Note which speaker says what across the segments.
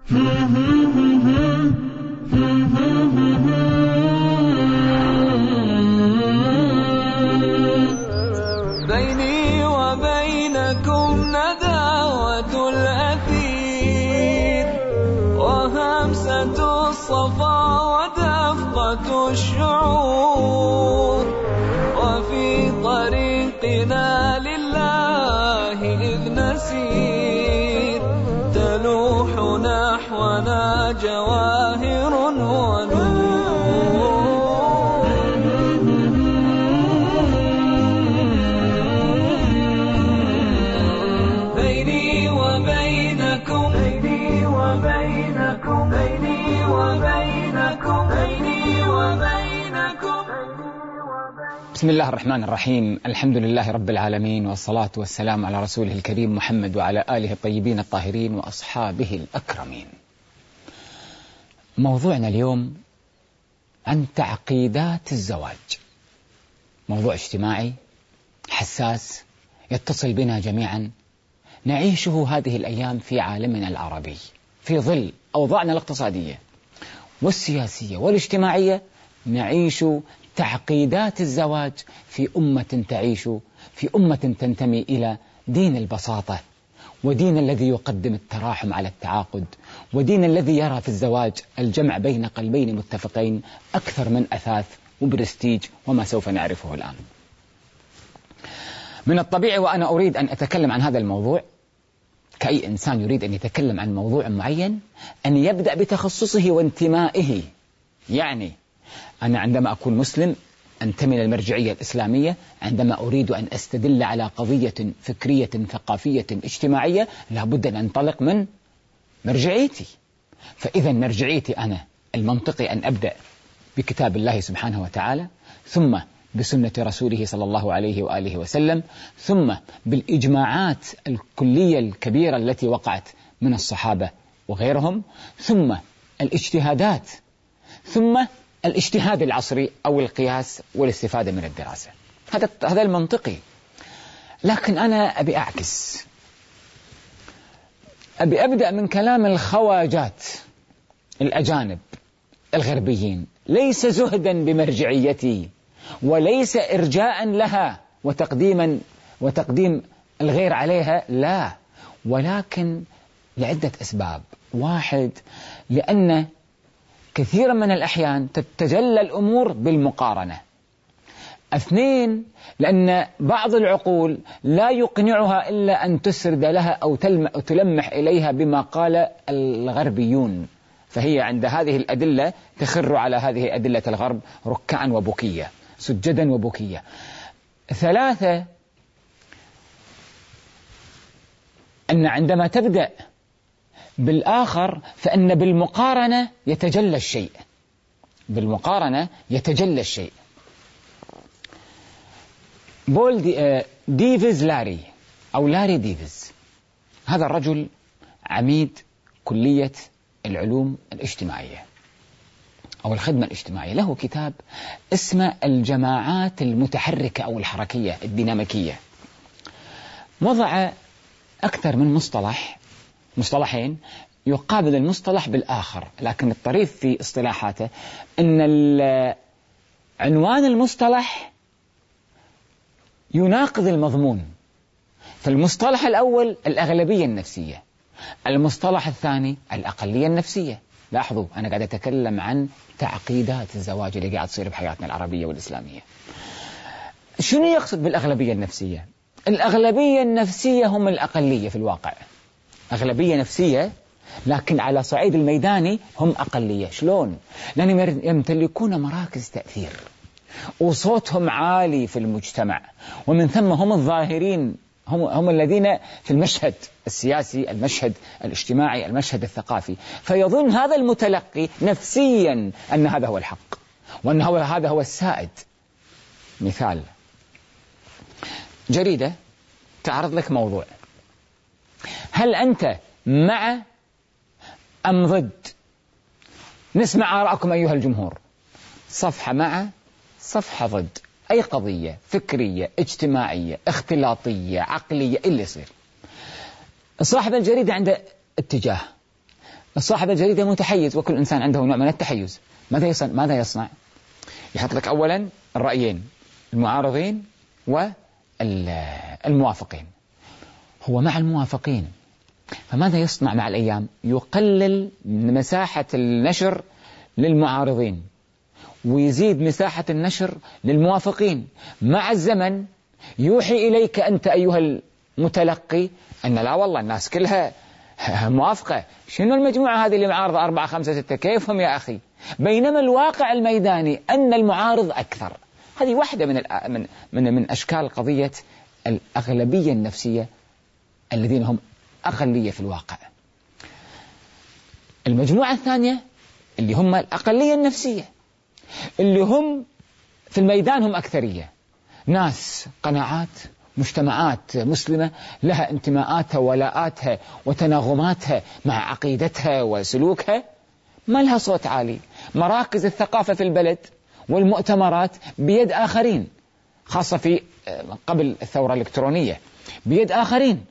Speaker 1: بيني وبينكم نداوة الأثير وهمسة الصفا ودفقة الشعور، وفي طريقنا لله إذ نسير تلوح نحونا جواهر ونور. بيني وبينكم بيني وبينكم بيني وبينكم بيني وبينكم.
Speaker 2: بسم الله الرحمن الرحيم. الحمد لله رب العالمين، والصلاة والسلام على رسوله الكريم محمد وعلى آله الطيبين الطاهرين وأصحابه الأكرمين. موضوعنا اليوم عن تعقيدات الزواج، موضوع اجتماعي حساس يتصل بنا جميعا، نعيشه هذه الأيام في عالمنا العربي في ظل أوضاعنا الاقتصادية والسياسية والاجتماعية. نعيش تعقيدات الزواج في أمة تعيش في أمة تنتمي إلى دين البساطة، ودين الذي يقدم التراحم على التعاقد، ودين الذي يرى في الزواج الجمع بين قلبين متفقين أكثر من أثاث وبرستيج وما سوف نعرفه الآن. من الطبيعي وأنا أريد أن أتكلم عن هذا الموضوع كأي إنسان يريد أن يتكلم عن موضوع معين أن يبدأ بتخصصه وانتمائه. يعني أنا عندما أكون مسلم أنتمي للمرجعية الإسلامية، عندما أريد أن أستدل على قضية فكرية ثقافية اجتماعية لابد أن أنطلق من مرجعيتي. فإذا مرجعيتي أنا المنطقي أن أبدأ بكتاب الله سبحانه وتعالى، ثم بسنة رسوله صلى الله عليه وآله وسلم، ثم بالإجماعات الكلية الكبيرة التي وقعت من الصحابة وغيرهم، ثم الاجتهادات، ثم الاجتهاد العصري أو القياس والاستفادة من الدراسة. هذا المنطقي. لكن أنا أبي أعكس، أبي أبدأ من كلام الخواجات الأجانب الغربيين، ليس زهدا بمرجعيتي وليس إرجاء لها وتقديم الغير عليها، لا، ولكن لعدة أسباب. واحد، لأن كثيرا من الأحيان تتجلى الأمور بالمقارنة. اثنين، لأن بعض العقول لا يقنعها إلا أن تسرد لها أو تلمح إليها بما قال الغربيون، فهي عند هذه الأدلة تخر على هذه أدلة الغرب ركعا وبكية، سجدا وبكية. ثلاثة، أن عندما تبدأ بالآخر فإن بالمقارنة يتجلى الشيء، بالمقارنة يتجلى الشيء. ديفيز لاري أو لاري ديفيز، هذا الرجل عميد كلية العلوم الاجتماعية أو الخدمة الاجتماعية، له كتاب اسمه الجماعات المتحركة أو الحركية الديناميكية. وضع أكثر من مصطلحين يقابل المصطلح بالآخر، لكن الطريف في اصطلاحاته أن عنوان المصطلح يناقض المضمون. فالمصطلح الأول الأغلبية النفسية، المصطلح الثاني الأقلية النفسية. لاحظوا أنا قاعد أتكلم عن تعقيدات الزواج اللي قاعد تصير بحياتنا العربية والإسلامية. شنو يقصد بالأغلبية النفسية؟ الأغلبية النفسية هم الأقلية في الواقع، أغلبية نفسية لكن على صعيد الميداني هم أقلية. شلون؟ لأنهم يمتلكون مراكز تأثير وصوتهم عالي في المجتمع، ومن ثم هم الظاهرين، هم الذين في المشهد السياسي، المشهد الاجتماعي، المشهد الثقافي. فيظن هذا المتلقي نفسيا أن هذا هو الحق وأن هذا هو السائد. مثال، جريدة تعرض لك موضوع، هل أنت مع أم ضد؟ نسمع آراءكم أيها الجمهور. صفحة مع، صفحة ضد، أي قضية فكرية اجتماعية اختلاطية عقلية اللي يصير. صاحب الجريدة عنده اتجاه، صاحب الجريدة متحيز، وكل إنسان عنده نوع من التحيز. ماذا يصنع؟ يحط لك أولا الرأيين، المعارضين والموافقين. هو مع الموافقين، فماذا يصنع مع الأيام؟ يقلل مساحة النشر للمعارضين ويزيد مساحة النشر للموافقين. مع الزمن يوحي إليك أنت أيها المتلقي أن لا والله الناس كلها موافقة، شنو المجموعة هذه اللي معارضة 4 5 6 كيفهم يا أخي؟ بينما الواقع الميداني أن المعارض أكثر. هذه واحدة من أشكال قضية الأغلبية النفسية الذين هم أقلية في الواقع. المجموعة الثانية اللي هم الأقلية النفسية، اللي هم في الميدان هم أكثرية، ناس قناعات، مجتمعات مسلمة لها انتماءاتها ولاءاتها وتناغماتها مع عقيدتها وسلوكها، ما لها صوت عالي. مراكز الثقافة في البلد والمؤتمرات بيد آخرين، خاصة في قبل الثورة الإلكترونية بيد آخرين.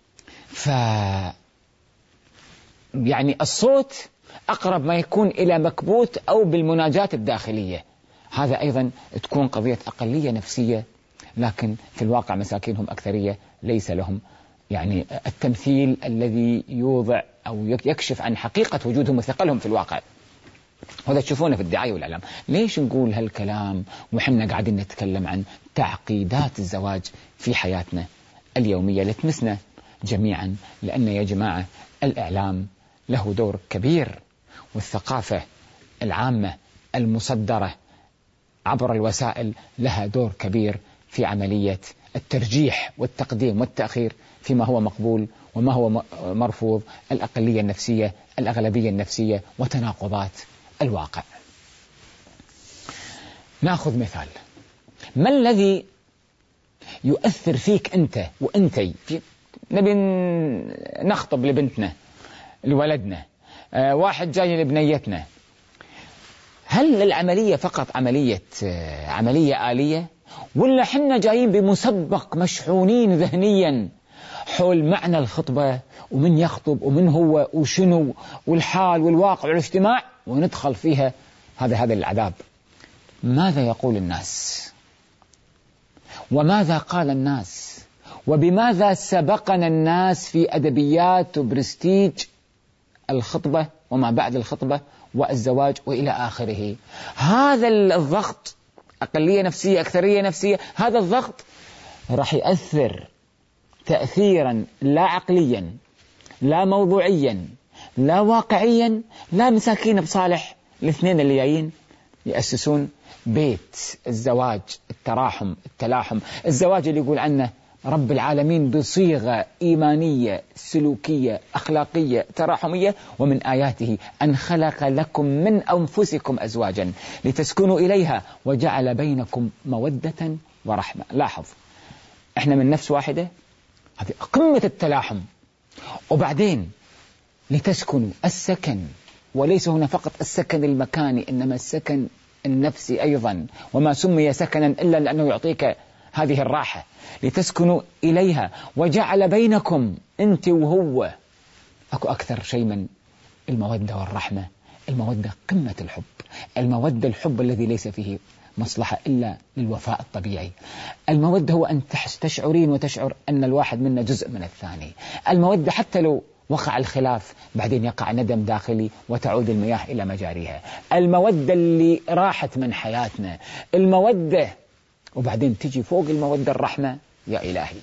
Speaker 2: يعني الصوت أقرب ما يكون إلى مكبوت أو بالمناجاة الداخلية. هذا أيضا تكون قضية أقلية نفسية، لكن في الواقع مساكينهم أكثرية، ليس لهم يعني التمثيل الذي يوضع أو يكشف عن حقيقة وجودهم وثقلهم في الواقع. وهذا تشوفونه في الدعاية والإعلام. ليش نقول هالكلام وحنا قاعدين نتكلم عن تعقيدات الزواج في حياتنا اليومية اللي تمسنا جميعا؟ لأن يا جماعة الإعلام له دور كبير، والثقافة العامة المصدرة عبر الوسائل لها دور كبير في عملية الترجيح والتقديم والتأخير فيما هو مقبول وما هو مرفوض، الأقلية النفسية، الأغلبية النفسية، وتناقضات الواقع. نأخذ مثال. ما الذي يؤثر فيك أنت وأنتي؟ نبي نخطب لبنتنا لولدنا، واحد جاي لبنيتنا، هل العملية فقط عملية آلية، ولا حنا جايين بمسبق مشحونين ذهنيا حول معنى الخطبة ومن يخطب ومن هو وشنو والحال والواقع والاجتماع وندخل فيها هذا العذاب؟ ماذا يقول الناس؟ وماذا قال الناس؟ وبماذا سبقنا الناس في أدبيات وبرستيج الخطبة وما بعد الخطبة والزواج وإلى آخره؟ هذا الضغط، أقلية نفسية أكثرية نفسية، هذا الضغط راح يأثر تأثيرا لا عقليا لا موضوعيا لا واقعيا لا مساكين بصالح الاثنين اللي جايين يأسسون بيت الزواج، التراحم التلاحم، الزواج اللي يقول عنه رب العالمين بصيغة إيمانية سلوكية أخلاقية تراحمية: ومن آياته أن خلق لكم من أنفسكم أزواجا لتسكنوا إليها وجعل بينكم مودة ورحمة. لاحظ، إحنا من نفس واحدة، هذه قمة التلاحم. وبعدين لتسكنوا، السكن، وليس هنا فقط السكن المكاني إنما السكن النفسي أيضا، وما سمي سكنا إلا لأنه يعطيك هذه الراحة، لتسكنوا إليها وجعل بينكم أنت وهو. أكو أكثر شيء من المودة والرحمة؟ المودة قمة الحب، المودة الحب الذي ليس فيه مصلحة إلا للوفاء الطبيعي. المودة هو أن تشعرين وتشعر أن الواحد منا جزء من الثاني. المودة حتى لو وقع الخلاف بعدين يقع ندم داخلي وتعود المياه إلى مجاريها. المودة اللي راحت من حياتنا، المودة، وبعدين تجي فوق المودة الرحمة. يا إلهي،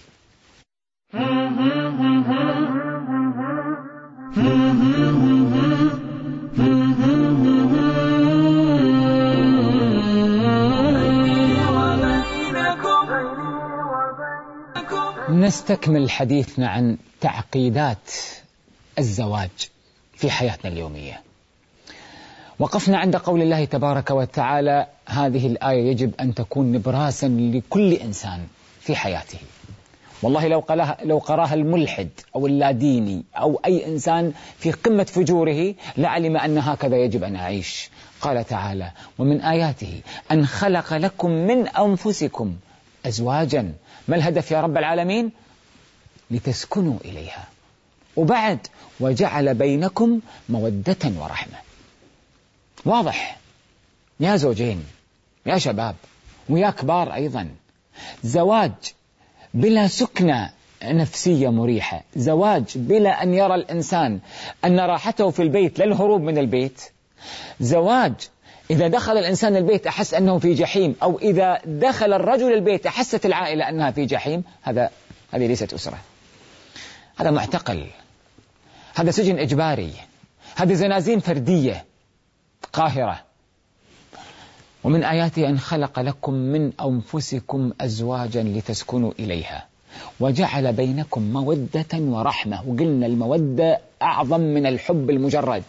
Speaker 2: نستكمل حديثنا عن تعقيدات الزواج في حياتنا اليومية. وقفنا عند قول الله تبارك وتعالى: هذه الآية يجب أن تكون نبراسا لكل إنسان في حياته. والله لو قراها الملحد أو اللاديني أو أي إنسان في قمة فجوره لعلم أن هكذا يجب أن أعيش. قال تعالى: ومن آياته أن خلق لكم من أنفسكم أزواجا. ما الهدف يا رب العالمين؟ لتسكنوا إليها. وبعد وجعل بينكم مودة ورحمة. واضح يا زوجين يا شباب ويا كبار أيضا، زواج بلا سكنة نفسية مريحة، زواج بلا أن يرى الإنسان أن راحته في البيت للهروب من البيت، زواج إذا دخل الإنسان البيت أحس أنه في جحيم، أو إذا دخل الرجل البيت أحست العائلة أنها في جحيم، هذه ليست أسرة، هذا معتقل، هذا سجن إجباري، هذه زنازين فردية قاهرة. ومن آياته أن خلق لكم من أنفسكم أزواجا لتسكنوا إليها وجعل بينكم مودة ورحمة. وقلنا المودة أعظم من الحب المجرد.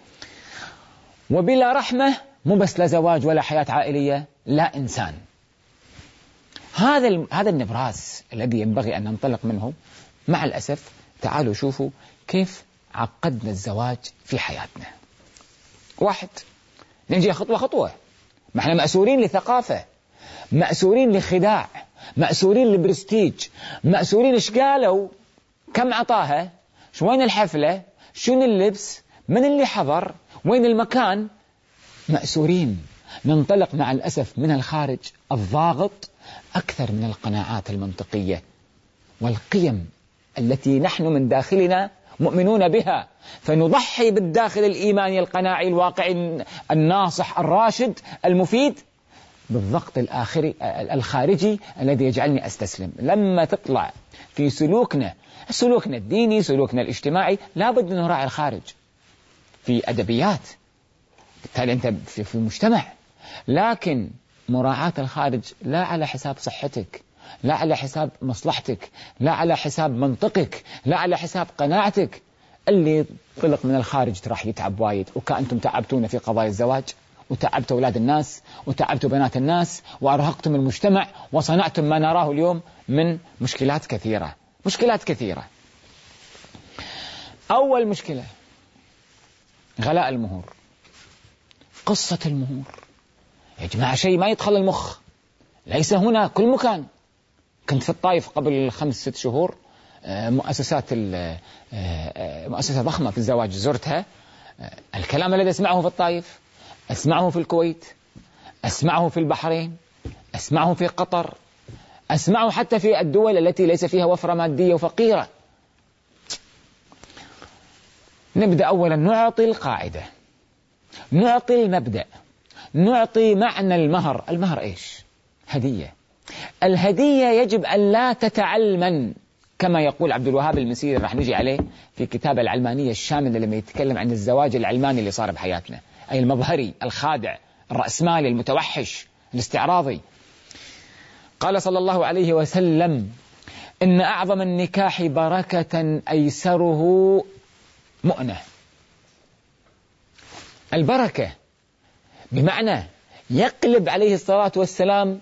Speaker 2: وبلا رحمة مو بس لا زواج ولا حياة عائلية، لا إنسان. هذا النبراس الذي ينبغي أن ننطلق منه. مع الأسف تعالوا شوفوا كيف عقدنا الزواج في حياتنا. واحد، نجي خطوة خطوة، ما احنا مأسورين لثقافة، مأسورين لخداع، مأسورين لبرستيج، مأسورين إيش قالوا، كم عطاها، وين الحفلة، شنو اللبس، من اللي حضر، وين المكان، مأسورين. ننطلق مع الأسف من الخارج الضاغط أكثر من القناعات المنطقية والقيم التي نحن من داخلنا مؤمنون بها، فنضحي بالداخل الإيماني القناعي الواقعي الناصح الراشد المفيد بالضغط الخارجي الذي يجعلني أستسلم. لما تطلع في سلوكنا الديني، سلوكنا الاجتماعي، لابد أن نراعي الخارج في أدبيات، بالتالي أنت في مجتمع، لكن مراعاة الخارج لا على حساب صحتك، لا على حساب مصلحتك، لا على حساب منطقك، لا على حساب قناعتك. اللي طلق من الخارج راح يتعب وايد، وكأنتم تعبتونا في قضايا الزواج، وتعبتوا أولاد الناس، وتعبتوا بنات الناس، وأرهقتم المجتمع، وصنعتم ما نراه اليوم من مشكلات كثيرة. أول مشكلة غلاء المهور. قصة المهور يا جماعة شيء ما يدخل المخ، ليس هنا كل مكان. كنت في الطائف قبل 5-6 شهور، مؤسسة ضخمة في الزواج زرتها. الكلام الذي أسمعه في الطائف أسمعه في الكويت، أسمعه في البحرين، أسمعه في قطر، أسمعه حتى في الدول التي ليس فيها وفرة مادية وفقيرة. نبدأ أولا نعطي القاعدة، نعطي المبدأ، نعطي معنى المهر. المهر إيش؟ هدية. الهدية يجب أن لا تتعلمن، كما يقول عبد الوهاب المسيري، راح نجي عليه في كتاب العلمانية الشاملة لما يتكلم عن الزواج العلماني اللي صار بحياتنا، أي المظهري الخادع الرأسمالي المتوحش الاستعراضي. قال صلى الله عليه وسلم: إن أعظم النكاح بركة أيسره مؤنة. البركة بمعنى يقلب عليه الصلاة والسلام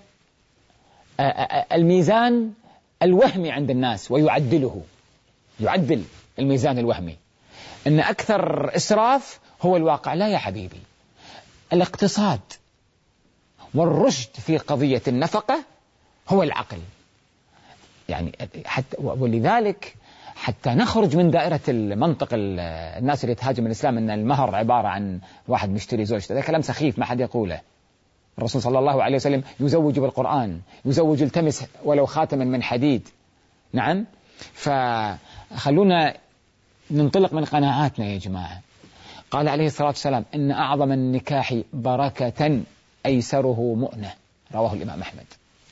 Speaker 2: الميزان الوهمي عند الناس ويعدله، يعدل الميزان الوهمي. إن أكثر إسراف هو الواقع. لا يا حبيبي، الاقتصاد والرشد في قضية النفقة هو العقل. يعني ولذلك حتى نخرج من دائرة المنطق الناس اللي تهاجم الإسلام أن المهر عبارة عن واحد مشتري زوجته، هذا كلام سخيف ما حد يقوله. الرسول صلى الله عليه وسلم يزوج بالقرآن، يزوج التمس ولو خاتما من حديد. نعم، فخلونا ننطلق من قناعاتنا يا جماعة. قال عليه الصلاة والسلام: إن أعظم النكاح بركة أيسره مؤنة، رواه الإمام أحمد،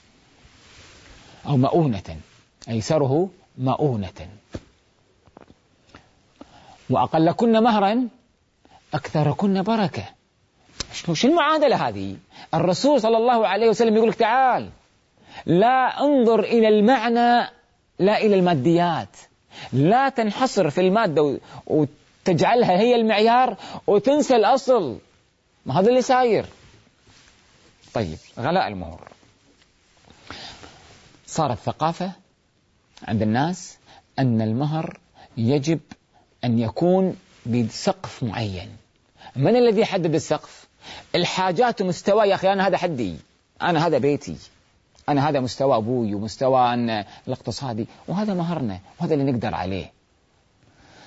Speaker 2: أو مؤونة، أيسره مؤونة. وأقلكن مهرا أكثركن بركة. شو المعادلة هذه؟ الرسول صلى الله عليه وسلم يقول لك تعال، لا انظر إلى المعنى لا إلى الماديات، لا تنحصر في المادة وتجعلها هي المعيار وتنسى الأصل. ما هذا اللي ساير. طيب، غلاء المهور. صارت ثقافة عند الناس أن المهر يجب أن يكون بسقف معين. من الذي يحدد السقف؟ الحاجات ومستوى. يا أخي أنا هذا حدي، أنا هذا بيتي، أنا هذا مستوى أبوي ومستوى الاقتصادي، وهذا مهرنا وهذا اللي نقدر عليه.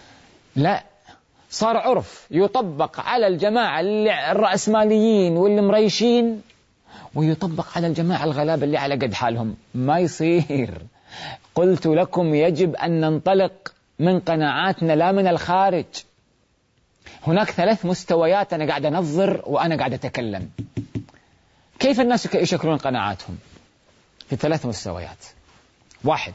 Speaker 2: لا، صار عرف يطبق على الجماعة الرأسماليين والمريشين، ويطبق على الجماعة الغلابة اللي على قد حالهم. ما يصير. قلت لكم يجب أن ننطلق من قناعاتنا لا من الخارج. هناك 3 مستويات أنا قاعد أنظر وأنا قاعد أتكلم. كيف الناس يشكلون قناعاتهم؟ في 3 مستويات. 1،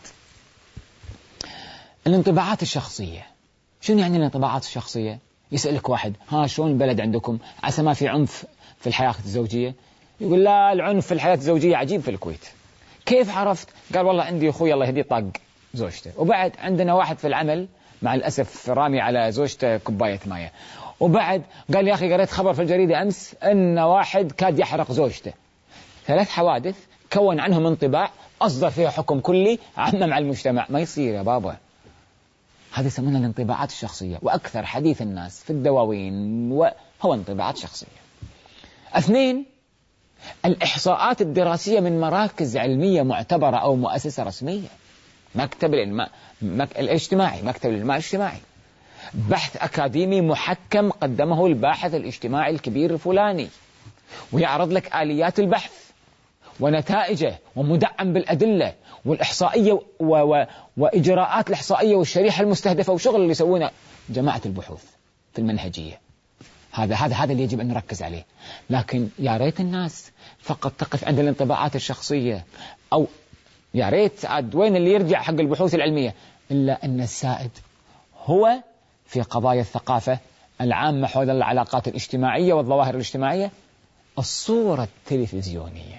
Speaker 2: الانطباعات الشخصية. شنو يعني الانطباعات الشخصية؟ يسألك واحد: ها شلون البلد عندكم؟ عسى ما في عنف في الحياة الزوجية؟ يقول: لا، العنف في الحياة الزوجية عجيب في الكويت. كيف عرفت؟ قال: والله عندي أخوي الله يهديه طاق زوجته. وبعد عندنا واحد في العمل مع الأسف رامي على زوجته كوباية ماء. وبعد قال: يا أخي قريت خبر في الجريدة أمس أن واحد كاد يحرق زوجته. 3 حوادث كون عنهم انطباع، أصدر فيها حكم كلي عمم على المجتمع. ما يصير يا بابا. هذه يسمونها الانطباعات الشخصية، وأكثر حديث الناس في الدواوين هو انطباعات شخصية. 2، الإحصاءات الدراسية من مراكز علمية معتبرة أو مؤسسة رسمية. مكتب الإنماء الاجتماعي، مكتب الإنماء الاجتماعي، بحث أكاديمي محكم قدمه الباحث الاجتماعي الكبير الفلاني، ويعرض لك آليات البحث ونتائجه ومدعم بالأدلة والإحصائية وإجراءات الإحصائية والشريحة المستهدفة وشغل اللي يسوونه جماعة البحوث في المنهجية. هذا اللي يجب أن نركز عليه. لكن يا ريت الناس فقط تقف عند الانطباعات الشخصية، أو يا ريت عاد وين اللي يرجع حق البحوث العلمية. إلا أن السائد هو في قضايا الثقافة العامة حول العلاقات الاجتماعية والظواهر الاجتماعية الصورة التلفزيونية.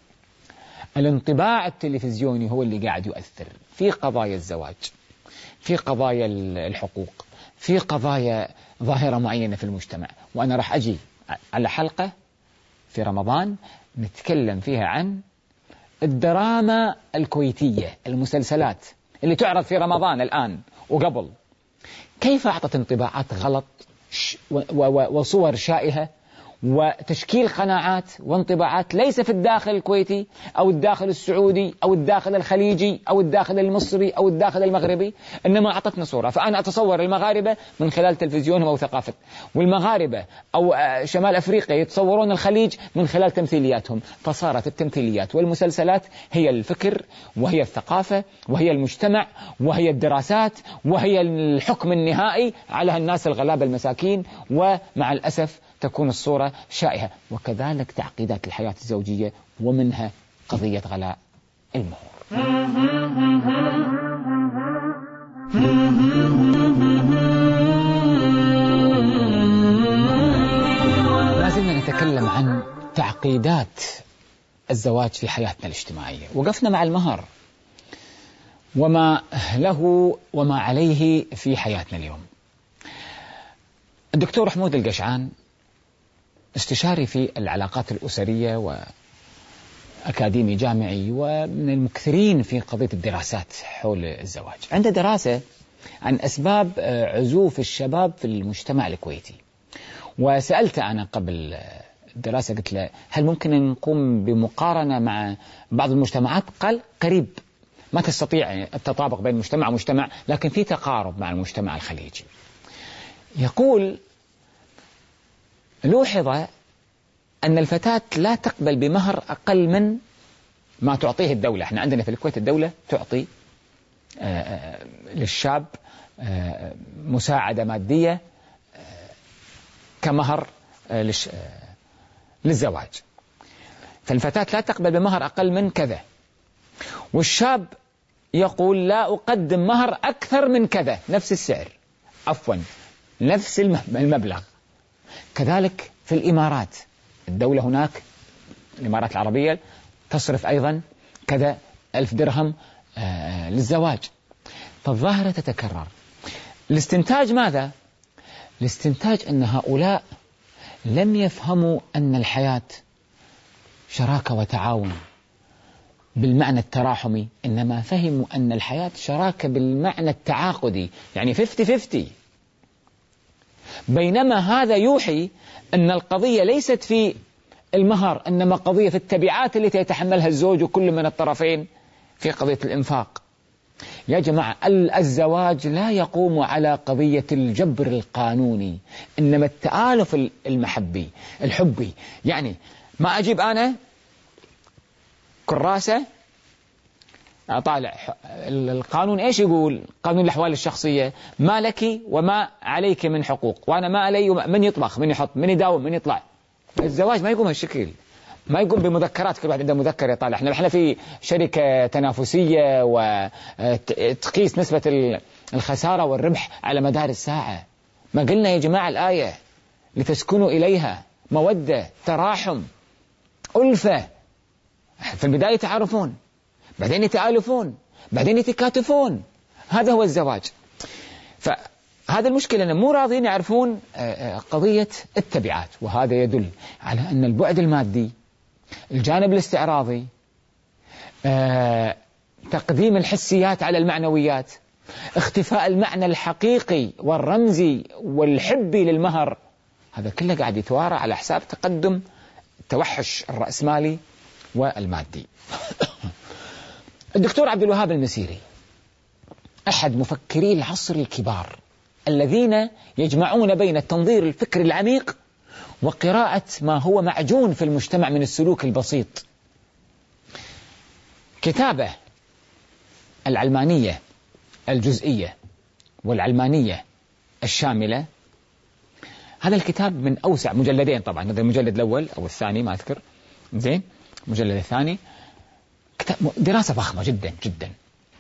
Speaker 2: الانطباع التلفزيوني هو اللي قاعد يؤثر في قضايا الزواج، في قضايا الحقوق، في قضايا ظاهرة معينة في المجتمع. وأنا راح أجي على حلقة في رمضان نتكلم فيها عن الدراما الكويتية، المسلسلات اللي تعرض في رمضان الآن وقبل، كيف أعطت انطباعات غلط وصور شائهة وتشكيل قناعات وانطباعات ليس في الداخل الكويتي أو الداخل السعودي أو الداخل الخليجي أو الداخل المصري أو الداخل المغربي، إنما أعطتنا صورة. فأنا أتصور المغاربة من خلال تلفزيونهم أو ثقافة، والمغاربة أو شمال أفريقيا يتصورون الخليج من خلال تمثيلياتهم. فصارت التمثيليات والمسلسلات هي الفكر، وهي الثقافة، وهي المجتمع، وهي الدراسات، وهي الحكم النهائي على الناس الغلابة المساكين. ومع الأسف تكون الصورة شائعة. وكذلك تعقيدات الحياة الزوجية، ومنها قضية غلاء المهور. ما زلنا نتكلم عن تعقيدات الزواج في حياتنا الاجتماعية. وقفنا مع المهر وما له وما عليه في حياتنا اليوم. الدكتور حمود القشعان استشاري في العلاقات الأسرية وأكاديمي جامعي ومن المكثرين في قضية الدراسات حول الزواج. عنده دراسة عن أسباب عزوف الشباب في المجتمع الكويتي، وسألت أنا قبل الدراسة قلت له: هل ممكن أن نقوم بمقارنة مع بعض المجتمعات؟ قال: قريب، ما تستطيع التطابق بين مجتمع ومجتمع، لكن في تقارب مع المجتمع الخليجي. يقول: لوحظ أن الفتاة لا تقبل بمهر أقل من ما تعطيه الدولة. احنا عندنا في الكويت الدولة تعطي للشاب مساعدة مادية كمهر للزواج، فالفتاة لا تقبل بمهر أقل من كذا، والشاب يقول: لا أقدم مهر أكثر من كذا، نفس السعر، عفوا نفس المبلغ. كذلك في الإمارات، الدولة هناك الإمارات العربية تصرف أيضا كذا 1000 درهم للزواج. فالظاهرة تتكرر. الاستنتاج ماذا؟ الاستنتاج أن هؤلاء لم يفهموا أن الحياة شراكة وتعاون بالمعنى التراحمي، إنما فهموا أن الحياة شراكة بالمعنى التعاقدي، يعني 50-50. بينما هذا يوحي أن القضية ليست في المهر، إنما قضية في التبعات التي يتحملها الزوج وكل من الطرفين في قضية الإنفاق، يا جماعة الزواج لا يقوم على قضية الجبر القانوني، إنما التآلف الحبي. يعني ما أجيب أنا كراسة أطالع القانون إيش يقول، قانون الأحوال الشخصية، ما لك وما عليك من حقوق، وأنا ما علي من يطبخ من يحط من يداوم من يطلع. الزواج ما يقوم هالشكل، ما يقوم بمذكرات كل واحد عنده مذكر يطالع. احنا في شركة تنافسية وتقيس نسبة الخسارة والربح على مدار الساعة. ما قلنا يا جماعة الآية لتسكنوا إليها، مودة، تراحم، ألفة. في البداية يتعارفون، بعدين يتآلفون، بعدين يتكاتفون. هذا هو الزواج. فهذا المشكلة أن مو راضين يعرفون قضية التبعات، وهذا يدل على أن البعد المادي، الجانب الاستعراضي، تقديم الحسيات على المعنويات، اختفاء المعنى الحقيقي والرمزي والحبي للمهر، هذا كله قاعد يتوارى على حساب تقدم التوحش الرأسمالي والمادي. الدكتور عبد الوهاب المسيري أحد مفكري العصر الكبار الذين يجمعون بين التنظير الفكري العميق وقراءة ما هو معجون في المجتمع من السلوك البسيط. كتابه العلمانية الجزئية والعلمانية الشاملة، هذا الكتاب من أوسع مجلدين، طبعا هذا المجلد الأول أو الثاني ما أذكر، زين، المجلد الثاني، كتاب دراسة فخمة جدا جدا.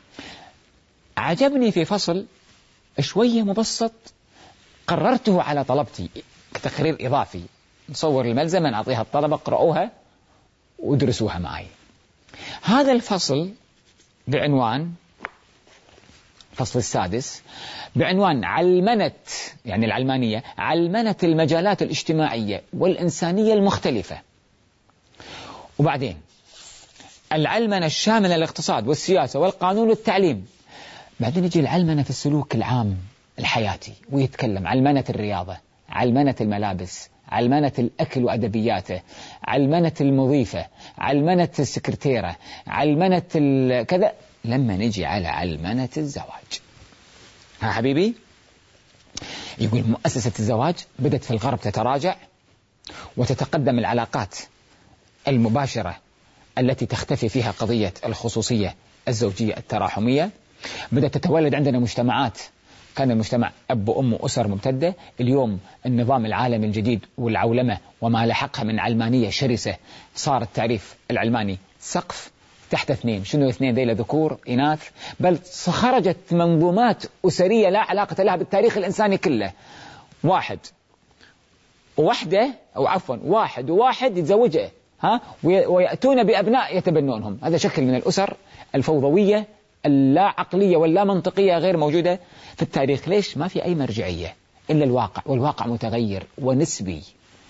Speaker 2: عجبني في فصل شوية مبسط قررته على طلبتي كتقرير إضافي، نصور الملزمة نعطيها الطلبة اقرأوها وادرسوها معي. هذا الفصل بعنوان، الفصل السادس، بعنوان علمنة، يعني العلمانية، علمنة المجالات الاجتماعية والإنسانية المختلفة. وبعدين العلمنة الشاملة للاقتصاد والسياسة والقانون والتعليم. بعدين يجي العلمنة في السلوك العام الحياتي، ويتكلم علمنة الرياضة، علمنة الملابس، علمنة الأكل وأدبياته، علمنة المضيفة، علمنة السكرتيرة، علمنة كذا، لما نجي على علمنة الزواج. ها حبيبي، يقول مؤسسة الزواج بدأت في الغرب تتراجع وتتقدم العلاقات المباشرة التي تختفي فيها قضية الخصوصية الزوجية التراحمية. بدأت تتولد عندنا مجتمعات، كان المجتمع أب وأم وأسر ممتدة. اليوم النظام العالمي الجديد والعولمة وما لحقها من علمانية شرسة، صار التعريف العلماني سقف تحت اثنين. شنو اثنين؟ ذيلا ذكور إناث، بل خرجت منظومات أسرية لا علاقة لها بالتاريخ الإنساني كله. واحد وواحدة، أو عفوا واحد وواحد يتزوجه، ويأتون بأبناء يتبنونهم. هذا شكل من الأسر الفوضوية اللا عقلية واللا منطقية غير موجودة في التاريخ. ليش؟ ما في أي مرجعية إلا الواقع، والواقع متغير ونسبي.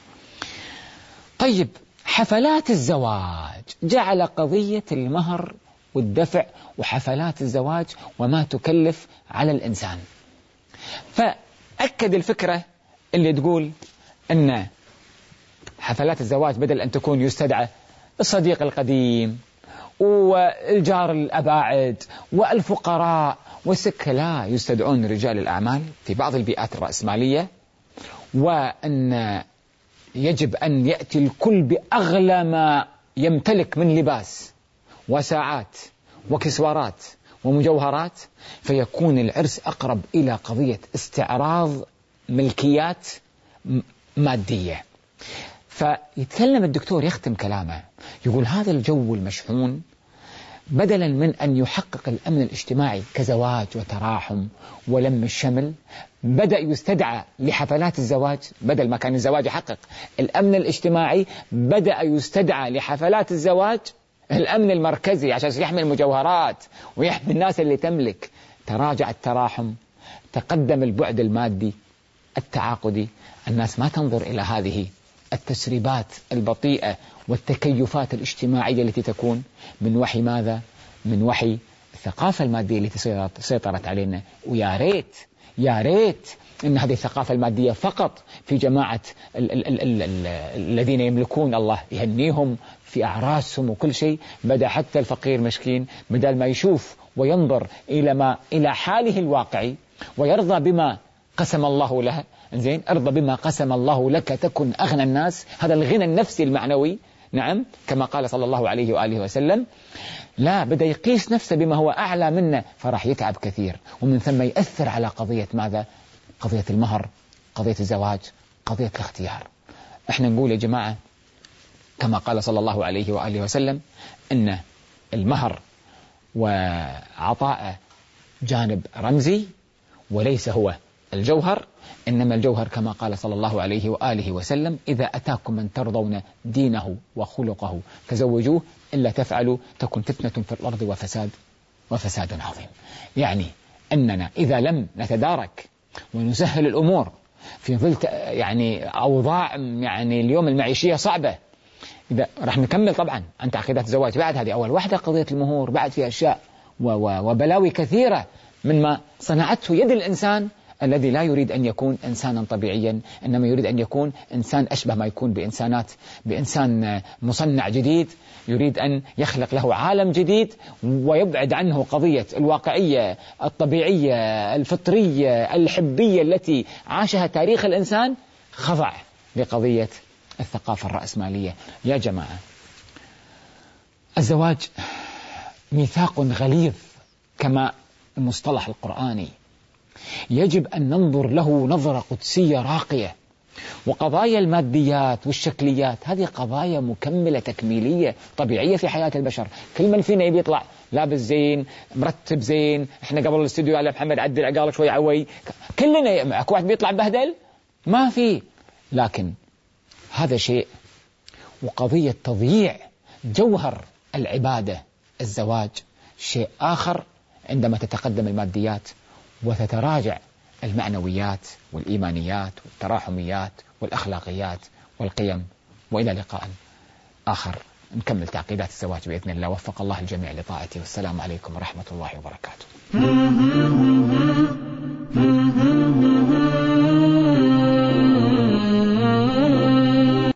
Speaker 2: طيب، حفلات الزواج جعل قضية المهر والدفع وحفلات الزواج وما تكلف على الإنسان، فأكد الفكرة اللي تقول أن حفلات الزواج بدل أن تكون يستدعى الصديق القديم والجار الأباعد والفقراء والسكة، لا، يستدعون رجال الأعمال في بعض البيئات الرأسمالية، وأن يجب أن يأتي الكل بأغلى ما يمتلك من لباس وساعات وكسوارات ومجوهرات، فيكون العرس أقرب إلى قضية استعراض ملكيات مادية. فيتكلم الدكتور، يختم كلامه، يقول هذا الجو المشحون بدلا من أن يحقق الأمن الاجتماعي كزواج وتراحم ولم الشمل، بدأ يستدعى لحفلات الزواج، بدل ما كان الزواج يحقق الأمن الاجتماعي، بدأ يستدعى لحفلات الزواج الأمن المركزي عشان يحمي المجوهرات ويحمي الناس اللي تملك. تراجع التراحم، تقدم البعد المادي التعاقدي. الناس ما تنظر إلى هذه التسريبات البطيئة والتكيفات الاجتماعية التي تكون من وحي ماذا؟ من وحي الثقافة المادية التي سيطرت علينا. ويا ريت يا ريت إن هذه الثقافة المادية فقط في جماعة الذين يملكون، الله يهنيهم في أعراسهم وكل شيء. بدأ حتى الفقير مسكين بدل ما يشوف وينظر إلى حاله الواقعي ويرضى بما قسم الله له، زين، ارضى بما قسم الله لك تكن أغنى الناس. هذا الغنى النفسي المعنوي، نعم، كما قال صلى الله عليه وآله وسلم. لا، بدأ يقيس نفسه بما هو أعلى منه، فراح يتعب كثير، ومن ثم يأثر على قضية ماذا؟ قضية المهر، قضية الزواج، قضية الاختيار. احنا نقول يا جماعة كما قال صلى الله عليه وآله وسلم إن المهر وعطاء جانب رمزي وليس هو الجوهر، إنما الجوهر كما قال صلى الله عليه وآله وسلم إذا أتاكم من ترضون دينه وخلقه فزوجوه إلا تفعلوا تكن فتنة في الأرض وفساد عظيم. يعني أننا إذا لم نتدارك ونسهل الأمور في ظل يعني أوضاع يعني اليوم المعيشية صعبة، إذا راح نكمل طبعا عن تعقيدات الزواج بعد هذه أول واحدة قضية المهور، بعد في أشياء وبلاوي كثيرة مما صنعته يد الإنسان الذي لا يريد أن يكون إنسانا طبيعيا، إنما يريد أن يكون إنسان أشبه ما يكون بإنسان مصنع جديد، يريد أن يخلق له عالم جديد ويبعد عنه قضية الواقعية الطبيعية الفطرية الحبية التي عاشها تاريخ الإنسان، خضع لقضية الثقافة الرأسمالية. يا جماعة، الزواج ميثاق غليظ كما المصطلح القرآني، يجب أن ننظر له نظرة قدسية راقية. وقضايا الماديات والشكليات هذه قضايا مكملة تكميلية طبيعية في حياة البشر. كل من فينا يبي يطلع لابس زين مرتب زين، احنا قبل الاستوديو قال محمد عدل عقالك شوي عوي، كلنا اكو واحد بيطلع بهدل ما في. لكن هذا شيء، وقضية تضييع جوهر العبادة الزواج شيء آخر عندما تتقدم الماديات وتتراجع المعنويات والإيمانيات والتراحميات والأخلاقيات والقيم. وإلى لقاء آخر نكمل تعقيدات الزواج بإذن الله. وفق الله الجميع لطاعته، والسلام عليكم ورحمة الله وبركاته.